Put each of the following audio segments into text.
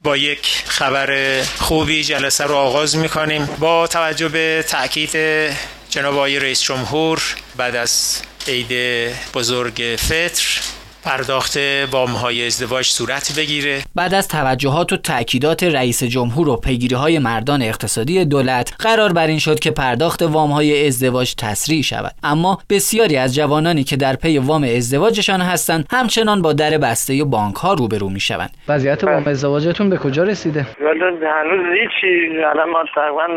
با یک خبر خوبی جلسه رو آغاز می‌کنیم. با توجه به تأکید جناب آقای رئیس جمهور بعد از عید بزرگ فطر پرداخت وام‌های ازدواج صورت بگیره. بعد از توجهات و تأکیدات رئیس جمهور و پیگیری‌های مردان اقتصادی دولت قرار بر این شد که پرداخت وام‌های ازدواج تسریع شود، اما بسیاری از جوانانی که در پی وام ازدواجشان هستند همچنان با در بسته بانک‌ها روبرو می‌شوند. وضعیت وام ازدواجتون به کجا رسیده؟ هنوز هیچی. الان ما تقریبا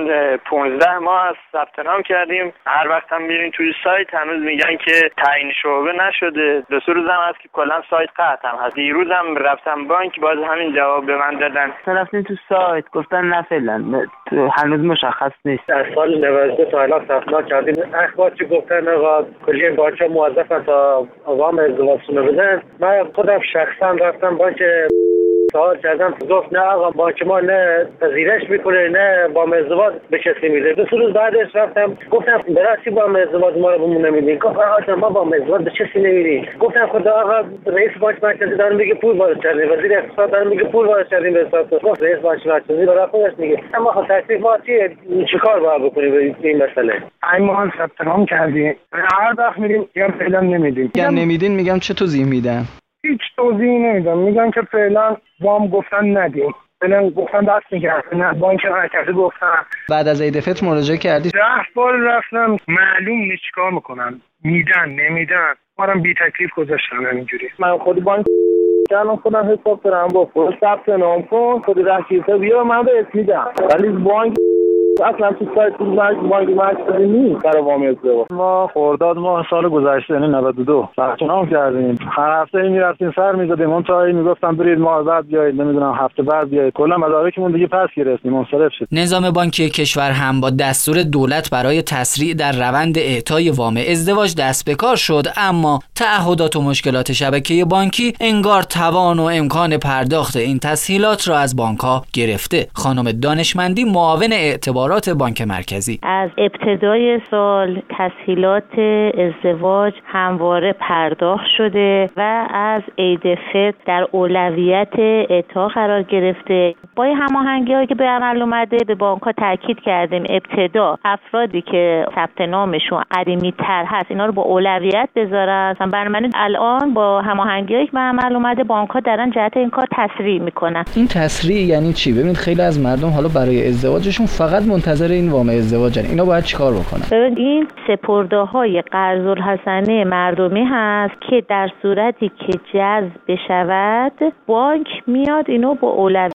15 ماه از ثبت نام کردیم. هر وقت هم میریم توی سایت هنوز میگن که تعیین شعبه نشده. 2 روز هم هست که کلا سایت قطع هم هست. دیروز هم رفتم بانک باز همین جواب به من دادن. رفتیم تو سایت گفتن نه فعلا هنوز مشخص نیست. از سال 92 تا الان ثبت نام کردیم. اخبار چی گفتن آقا کلی بانک‌ها موظفن تا وام ازدواجشون رو بدن. من خودم شخصا رفتم بانک سوال کردم، گفت نه آقا بانک ما نه پذیرش میکنه نه وام ازدواج به کسی میده. 2 روز بعدش رفتم گفتم برای وام ازدواج ما رو بهمون نمیدین؟ گفت آقا ما وام ازدواج به کسی نمیدیم. گفتم خدا آقا رئیس بانک مرکزی داره میگه پول وارد کردیم، وزیر اقتصاد داره میگه پول وارد کردیم به حساب. گفت رئیس بانک مرکزی برای خودش میگه. اما خب تکلیف ما چیکار باید بکنیم به این مسئله؟ ما ثبت نام کردیم، هر وقت میگیم فعلا نمیدیم. نمیدین میگم چه توضیح میدن؟ هیچ توضیحی نمیدم، میگن که فعلا وام گفتن ندیم، فعلا گفتن دست میگردن، نه بانک مرکزی گفتن. بعد از عید فطر مراجعه کردی؟ 10 بار رفتم، معلوم نیست چیکار میکنن، میدن نمیدن، ما بی تکلیف گذاشتن همینجوری. من خود بانک الان خودم حساب دارم با خود ثبت نام کن، خود رسیدت بیا من بهت میدم، ولی بانک اصلا تو سایت بانک مرکزی نیست برای وام ازدواج. ما خرداد ماه سال گذشته یعنی 92 ثبت نام کردیم. هر هفته میرفتیم سر میزدیم، اون تا میگفتن برید ماه بعد بیایید، نمیدونم هفته بعد بیایید، کلا مدارکمون دیگه پس گرفتیم، منصرف شد. نظام بانکی کشور هم با دستور دولت برای تسریع در روند اعطای وام ازدواج دست به کار شد، اما تعهدات و مشکلات شبکه بانکی انگار توان و امکان پرداخت این تسهیلات را از بانک‌ها گرفته. خانم دانشمندی معاون اعتبارات بانک مرکزی: از ابتدای سال تسهیلات ازدواج همواره پرداخت شده و از عید فطر در اولویت اعطا قرار گرفته. با هماهنگی‌هایی که به عمل اومده به بانک‌ها تاکید کردیم ابتدا افرادی که ثبت نامشون قدیمی‌تر هست اینا رو با اولویت بذارن. بنابراین الان با هماهنگی‌هایی که به عمل اومده بانک‌ها دارن جهت این کار تسریع میکنن. این تسریع یعنی چی؟ ببینید خیلی از مردم حالا برای ازدواجشون فقط منتظر این وام ازدواجن. اینا باید چیکار بکنن؟ ببین این سپرده‌های قرض الحسنه مردمی هست که در صورتی که جذب بشود بانک میاد اینو با اولویت